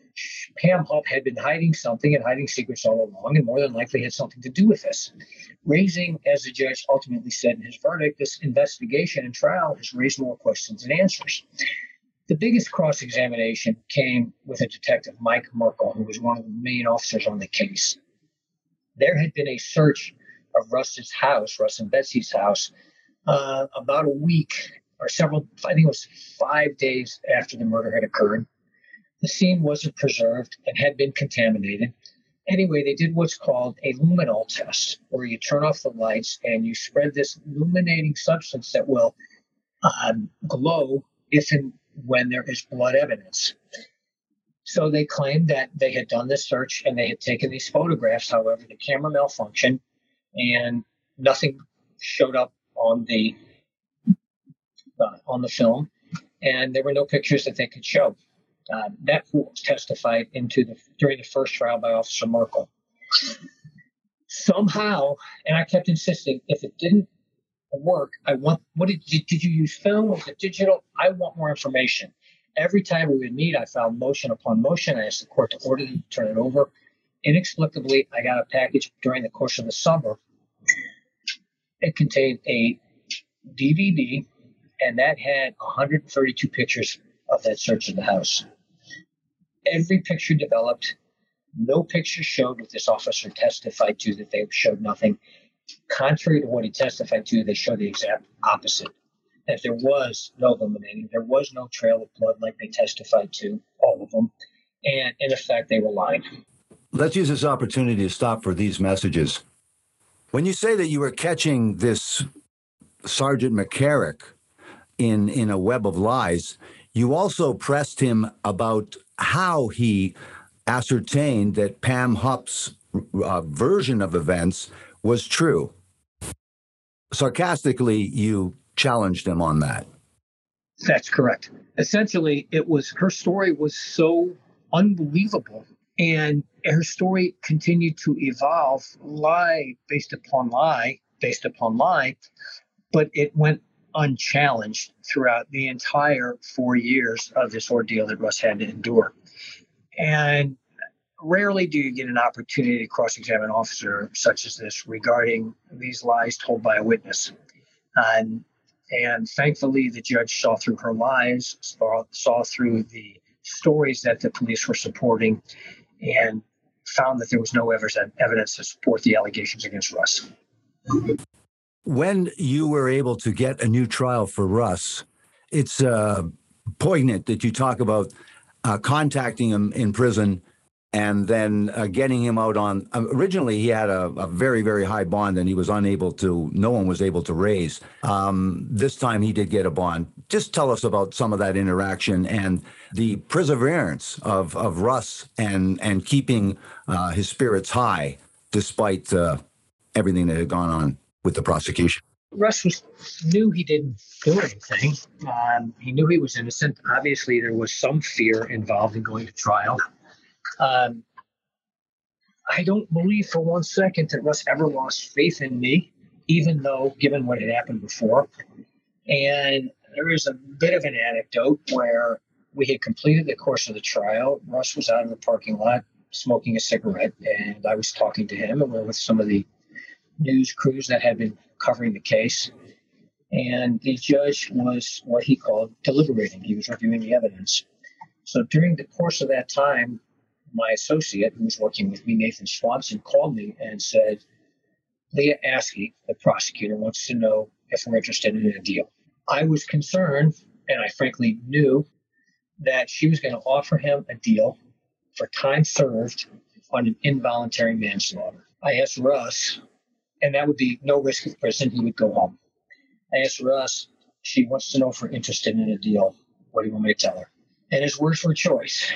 Pam Hupp had been hiding something and hiding secrets all along, and more than likely had something to do with this. Raising, as the judge ultimately said in his verdict, this investigation and trial has raised more questions than answers. The biggest cross-examination came with a detective, Mike Merkel, who was one of the main officers on the case. There had been a search of Russ's house, Russ and Betsy's house, uh, about a week or several, I think it was five days after the murder had occurred. The scene wasn't preserved and had been contaminated. Anyway, they did what's called a luminol test, where you turn off the lights and you spread this illuminating substance that will uh, glow if and when there is blood evidence. So they claimed that they had done this search and they had taken these photographs. However, the camera malfunctioned and nothing showed up on the uh, on the film, and there were no pictures that they could show. Uh, that was testified into the during the first trial by Officer Merkel. Somehow, and I kept insisting, if it didn't work, I want, what did you, did you use film? Was it digital? I want more information. Every time we would meet, I found motion upon motion. I asked the court to order them to turn it over. Inexplicably, I got a package during the course of the summer. It contained a D V D, and that had one hundred thirty-two pictures of that search of the house. Every picture developed. No picture showed what this officer testified to, that they showed nothing. Contrary to what he testified to, they showed the exact opposite. That there was no illuminating, there was no trail of blood like they testified to, all of them. And in effect, they were lying. Let's use this opportunity to stop for these messages. When you say that you were catching this Sergeant McCarrick in, in a web of lies, you also pressed him about how he ascertained that Pam Hupp's uh, version of events was true. Sarcastically, you challenged him on that. That's correct. Essentially, it was, her story was so unbelievable, and her story continued to evolve, lie based upon lie, based upon lie, but it went unchallenged throughout the entire four years of this ordeal that Russ had to endure. And rarely do you get an opportunity to cross-examine an officer such as this regarding these lies told by a witness. And, and thankfully, the judge saw through her lies, saw, saw through the stories that the police were supporting, and found that there was no evidence to support the allegations against Russ. When you were able to get a new trial for Russ, it's uh, poignant that you talk about uh, contacting him in prison and then uh, getting him out on, uh, originally he had a, a very, very high bond and he was unable to, no one was able to raise. Um, this time he did get a bond. Just tell us about some of that interaction and the perseverance of, of Russ and, and keeping uh, his spirits high despite uh, everything that had gone on with the prosecution. Russ was, knew he didn't do anything. Um, he knew he was innocent. Obviously, there was some fear involved in going to trial. Um, I don't believe for one second that Russ ever lost faith in me. even though, given what had happened before. And there is a bit of an anecdote where we had completed the course of the trial. Russ was out in the parking lot smoking a cigarette, and I was talking to him, and we were with some of the news crews that had been covering the case. And the judge was what he called deliberating. He was reviewing the evidence. So during the course of that time, my associate, who was working with me, Nathan Swanson, called me and said, Leah Askey, the prosecutor, wants to know if we're interested in a deal. I was concerned, and I frankly knew that she was going to offer him a deal for time served on an involuntary manslaughter. I asked Russ, and that would be no risk of prison. He would go home. I asked Russ, she wants to know if we're interested in a deal. What do you want me to tell her? And his words were choice.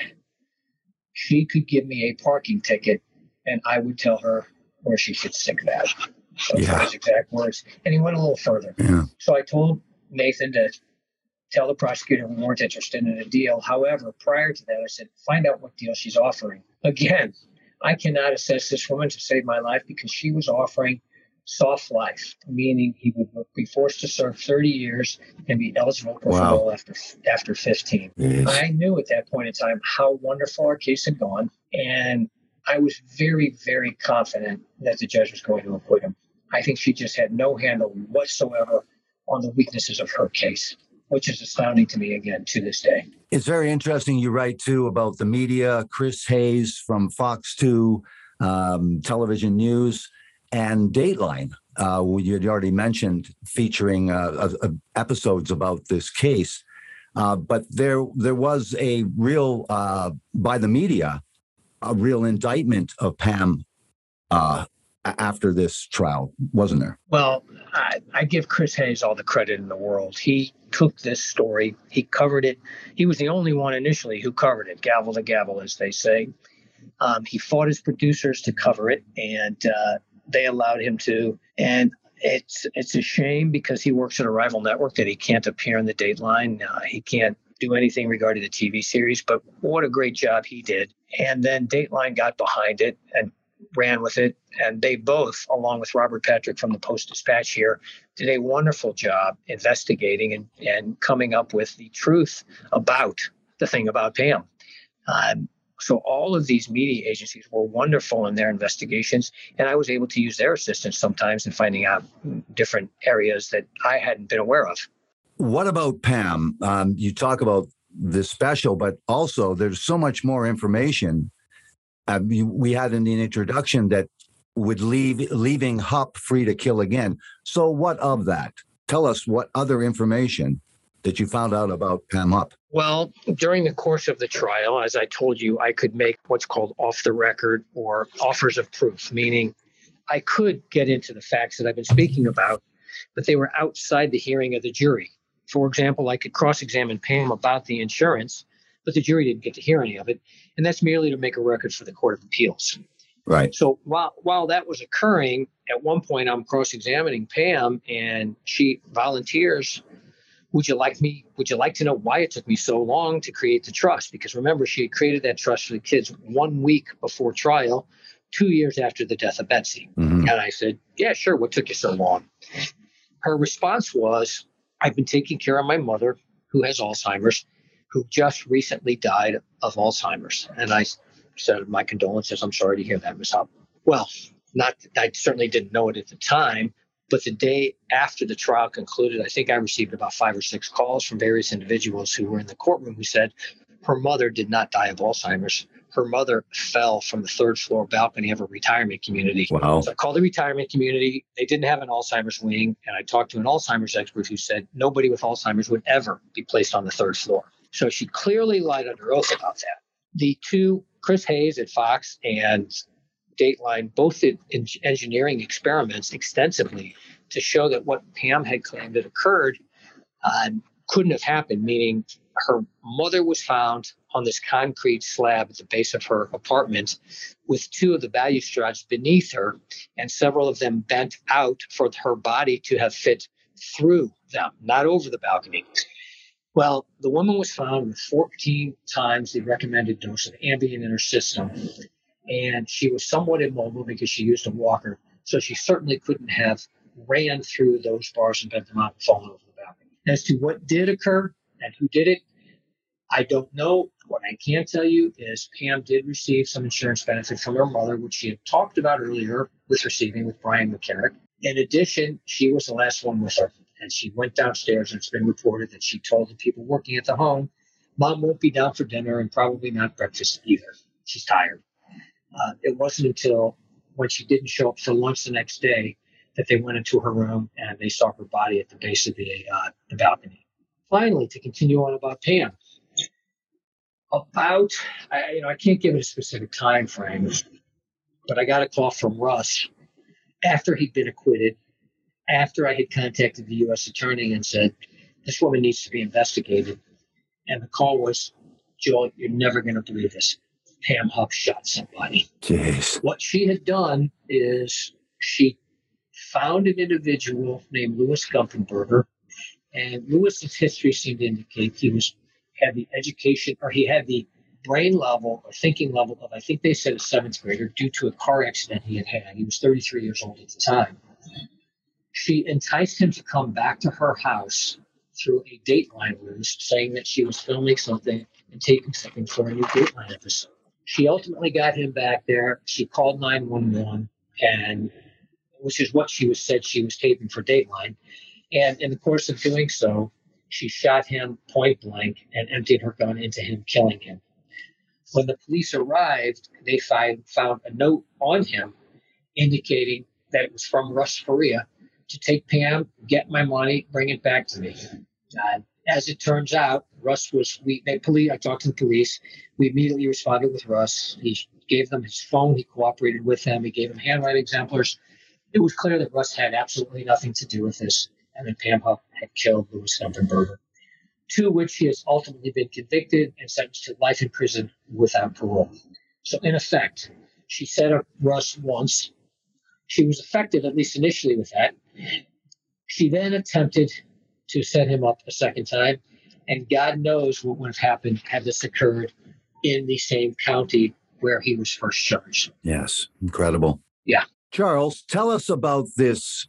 She could give me a parking ticket, and I would tell her where she should stick that. Those Yeah. were his exact words. And he went a little further. Yeah. So I told Nathan to tell the prosecutor we weren't interested in a deal. However, prior to that, I said, find out what deal she's offering. Again, I cannot assess this woman to save my life because she was offering soft life, meaning he would be forced to serve thirty years and be eligible for Wow. parole after after fifteen. Yes. I knew at that point in time how wonderful our case had gone, and I was very, very confident that the judge was going to acquit him. I think she just had no handle whatsoever on the weaknesses of her case, which is astounding to me again to this day. It's very interesting. You write, too, about the media, Chris Hayes from Fox two, um, television news, and Dateline, uh, you had already mentioned, featuring uh, uh, episodes about this case. Uh, but there, there was a real, uh, by the media, a real indictment of Pam uh, after this trial, wasn't there? Well, I, I give Chris Hayes all the credit in the world. He took this story, he covered it. He was the only one initially who covered it, gavel to gavel, as they say. Um, he fought his producers to cover it, and uh, they allowed him to. And it's it's a shame because he works at a rival network that he can't appear in the Dateline. Uh, he can't do anything regarding the T V series, but what a great job he did. And then Dateline got behind it and ran with it. And they both, along with Robert Patrick from the Post-Dispatch here, did a wonderful job investigating and, and coming up with the truth about the thing about Pam. Um, so all of these media agencies were wonderful in their investigations, and I was able to use their assistance sometimes in finding out different areas that I hadn't been aware of. What about Pam? Um, you talk about this special, but also there's so much more information. Uh, we, we had in the introduction that would leave leaving Hupp free to kill again. So what of that? Tell us what other information that you found out about Pam Hupp. Well, during the course of the trial, as I told you, I could make what's called off the record or offers of proof, meaning I could get into the facts that I've been speaking about, but they were outside the hearing of the jury. For example, I could cross-examine Pam about the insurance, but the jury didn't get to hear any of it. And that's merely to make a record for the Court of Appeals. Right. So while while that was occurring, at one point I'm cross-examining Pam, and she volunteers, would you like me, would you like to know why it took me so long to create the trust? Because remember, she had created that trust for the kids one week before trial, two years after the death of Betsy. Mm-hmm. And I said, yeah, sure. What took you so long? Her response was, I've been taking care of my mother, who has Alzheimer's, who just recently died of Alzheimer's. And I said, my condolences. I'm sorry to hear that, Miz Hupp. Well, not, I certainly didn't know it at the time, but the day after the trial concluded, I think I received about five or six calls from various individuals who were in the courtroom who said her mother did not die of Alzheimer's. Her mother fell from the third floor balcony of a retirement community. Wow. So I called the retirement community. They didn't have an Alzheimer's wing. And I talked to an Alzheimer's expert who said nobody with Alzheimer's would ever be placed on the third floor. So she clearly lied under oath about that. The two, Chris Hayes at Fox and Dateline, both did engineering experiments extensively to show that what Pam had claimed had occurred uh, couldn't have happened, meaning her mother was found on this concrete slab at the base of her apartment with two of the balustrades beneath her and several of them bent out for her body to have fit through them, not over the balcony. Well, the woman was found with fourteen times the recommended dose of Ambien in her system, and she was somewhat immobile because she used a walker, so she certainly couldn't have ran through those bars and bent them out and fallen over the balcony. As to what did occur and who did it, I don't know. What I can tell you is Pam did receive some insurance benefit from her mother, which she had talked about earlier with receiving with Brian McCarrick. In addition, she was the last one with her, and she went downstairs, and it's been reported that she told the people working at the home, Mom won't be down for dinner and probably not breakfast either. She's tired. Uh, it wasn't until when she didn't show up for lunch the next day that they went into her room and they saw her body at the base of the, uh, the balcony. Finally, to continue on about Pam, about, I, you know, I can't give it a specific time frame, but I got a call from Russ after he'd been acquitted, after I had contacted the U S attorney and said, this woman needs to be investigated. And the call was, Joel, you're never going to believe this. Pam Hupp shot somebody. Jeez. What she had done is she found an individual named Louis Gumpenberger, and Louis's history seemed to indicate he was had the education, or he had the brain level or thinking level of, I think they said a seventh grader, due to a car accident he had had. He was thirty-three years old at the time. She enticed him to come back to her house through a Dateline ruse, saying that she was filming something and taping something for a new Dateline episode. She ultimately got him back there. She called nine one one, and which is what she was said she was taping for Dateline. And in the course of doing so, she shot him point blank and emptied her gun into him, killing him. When the police arrived, they find, found a note on him indicating that it was from Russ Faria to take Pam, get my money, bring it back to me. Uh, as it turns out, Russ was, we, they, police, I talked to the police. We immediately responded with Russ. He gave them his phone. He cooperated with them. He gave them handwriting exemplars. It was clear that Russ had absolutely nothing to do with this, and that Pam Hupp had killed Louis Gumpenberger, to which he has ultimately been convicted and sentenced to life in prison without parole. So in effect, she set up Russ once. She was effective, at least initially, with that. She then attempted to set him up a second time, and God knows what would have happened had this occurred in the same county where he was first charged. Yes, incredible. Yeah. Charles, tell us about this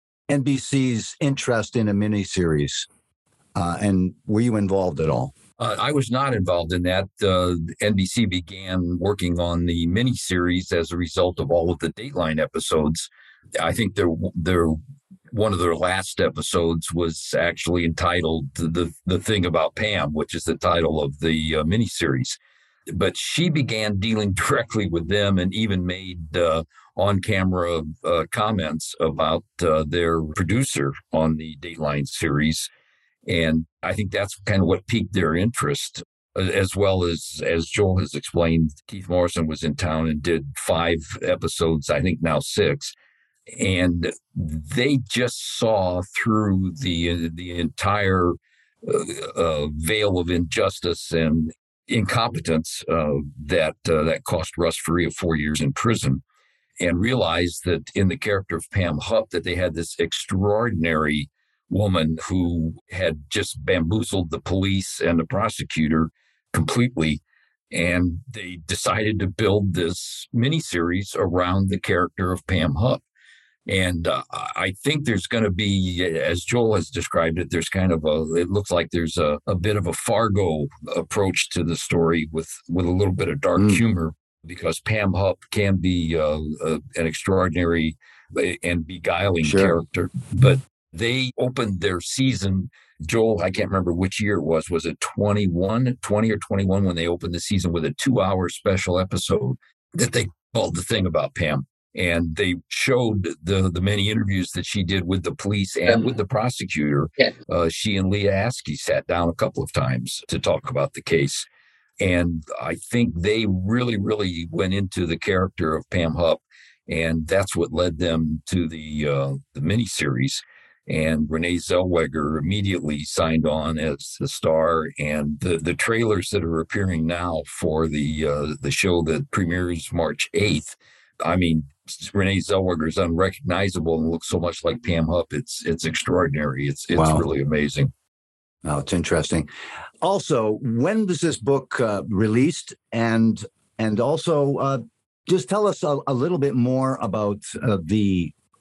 N B C's interest in a miniseries, uh, and were you involved at all? Uh, I was not involved in that. Uh, N B C began working on the miniseries as a result of all of the Dateline episodes. I think they're, they're, one of their last episodes was actually entitled The, the Thing About Pam, which is the title of the uh, miniseries. But she began dealing directly with them and even made uh, on-camera uh, comments about uh, their producer on the Dateline series. And I think that's kind of what piqued their interest, as well as, as Joel has explained, Keith Morrison was in town and did five episodes, I think now six. And they just saw through the, the entire uh, uh, veil of injustice and incompetence uh, that uh, that cost Russ Faria four years in prison, and realized that in the character of Pam Hupp that they had this extraordinary woman who had just bamboozled the police and the prosecutor completely. And they decided to build this miniseries around the character of Pam Hupp. And uh, I think there's going to be, as Joel has described it, there's kind of a, it looks like there's a, a bit of a Fargo approach to the story with, with a little bit of dark mm. humor, because Pam Hupp can be uh, uh, an extraordinary and beguiling sure. character. But they opened their season, Joel, I can't remember which year it was. Was it twenty-one, twenty or twenty-one when they opened the season with a two hour special episode that they called The Thing About Pam? And they showed the, the many interviews that she did with the police and with the prosecutor. Yeah. Uh, she and Leah Askey sat down a couple of times to talk about the case. And I think they really, really went into the character of Pam Hupp. And that's what led them to the, uh, the miniseries. And Renee Zellweger immediately signed on as the star. And the, the trailers that are appearing now for the uh, the show that premieres March eighth, I mean, Renee Zellweger is unrecognizable and looks so much like Pam Hupp. It's it's extraordinary. It's it's wow. really amazing. Oh, it's interesting. Also, when was this book uh, released? And and also, uh, just tell us a, a little bit more about uh, the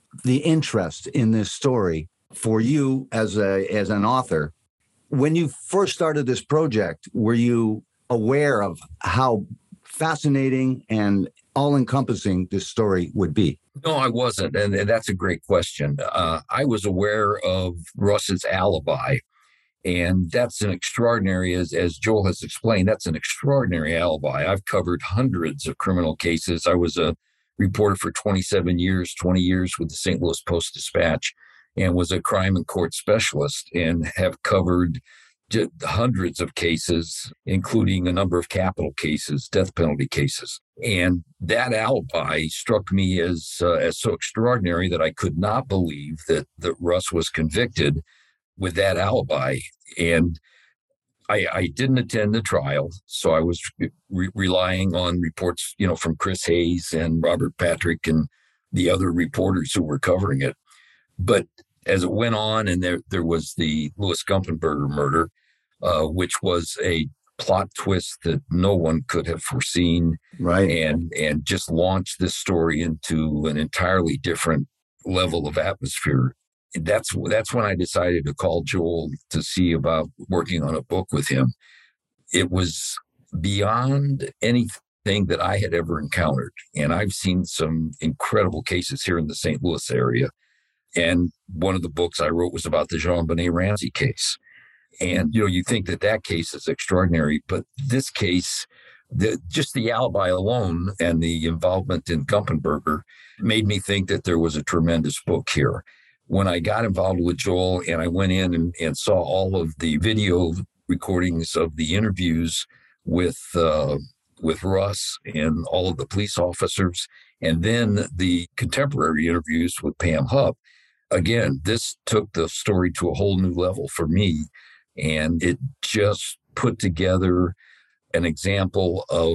the interest in this story for you as a as an author. When you first started this project, were you aware of how fascinating and all-encompassing this story would be? No, I wasn't. And, and that's a great question. Uh, I was aware of Russ's alibi. And that's an extraordinary, as, as Joel has explained, that's an extraordinary alibi. I've covered hundreds of criminal cases. I was a reporter for twenty-seven years, twenty years with the Saint Louis Post-Dispatch, and was a crime and court specialist, and have covered hundreds of cases, including a number of capital cases, death penalty cases. And that alibi struck me as uh, as so extraordinary that I could not believe that, that Russ was convicted with that alibi. And I, I didn't attend the trial, so I was re- relying on reports, you know, from Chris Hayes and Robert Patrick and the other reporters who were covering it. But as it went on, and there there was the Louis Gumpenberger murder, uh, which was a plot twist that no one could have foreseen, right? And and just launched this story into an entirely different level of atmosphere. That's that's when I decided to call Joel to see about working on a book with him. It was beyond anything that I had ever encountered. And I've seen some incredible cases here in the Saint Louis area. And one of the books I wrote was about the JonBenet Ramsey case. And, you know, you think that that case is extraordinary, but this case, the, just the alibi alone and the involvement in Gumpenberger made me think that there was a tremendous book here. When I got involved with Joel and I went in and, and saw all of the video recordings of the interviews with uh, with Russ and all of the police officers, and then the contemporary interviews with Pam Hupp, again, this took the story to a whole new level for me. And it just put together an example of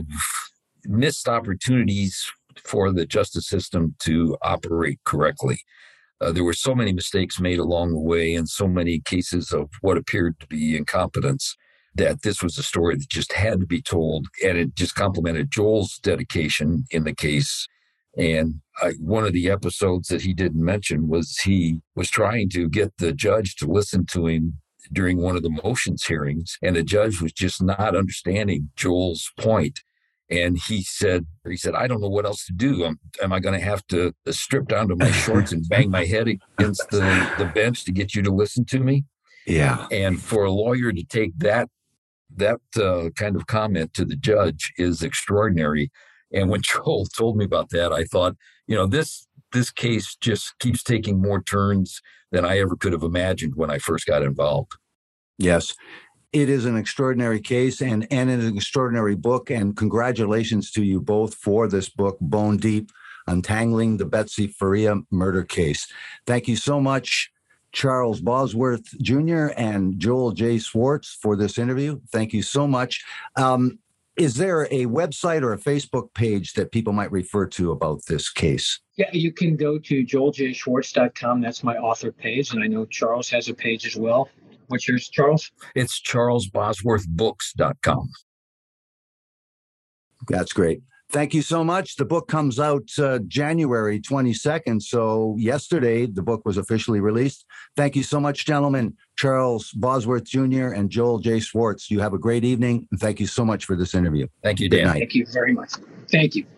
missed opportunities for the justice system to operate correctly. Uh, there were so many mistakes made along the way and so many cases of what appeared to be incompetence that this was a story that just had to be told. And it just complemented Joel's dedication in the case. And I, one of the episodes that he didn't mention was he was trying to get the judge to listen to him during one of the motions hearings. And the judge was just not understanding Joel's point. And he said, he said, I don't know what else to do. Am, am I going to have to strip down to my shorts and bang my head against the, the bench to get you to listen to me? Yeah. And for a lawyer to take that, that uh, kind of comment to the judge is extraordinary. And when Joel told me about that, I thought, you know, this, this case just keeps taking more turns than I ever could have imagined when I first got involved. Yes. It is an extraordinary case and, and an extraordinary book. And congratulations to you both for this book, Bone Deep, Untangling the Betsy Faria Murder Case. Thank you so much, Charles Bosworth Junior and Joel J. Schwartz, for this interview. Thank you so much. Um, is there a website or a Facebook page that people might refer to about this case? Yeah, you can go to joel j schwartz dot com. That's my author page. And I know Charles has a page as well. What's yours, Charles? It's charles bosworth books dot com. That's great. Thank you so much. The book comes out uh, January twenty-second. So yesterday, the book was officially released. Thank you so much, gentlemen. Charles Bosworth Junior and Joel J. Schwartz. You have a great evening. And thank you so much for this interview. Thank you, Dan. Thank you very much. Thank you.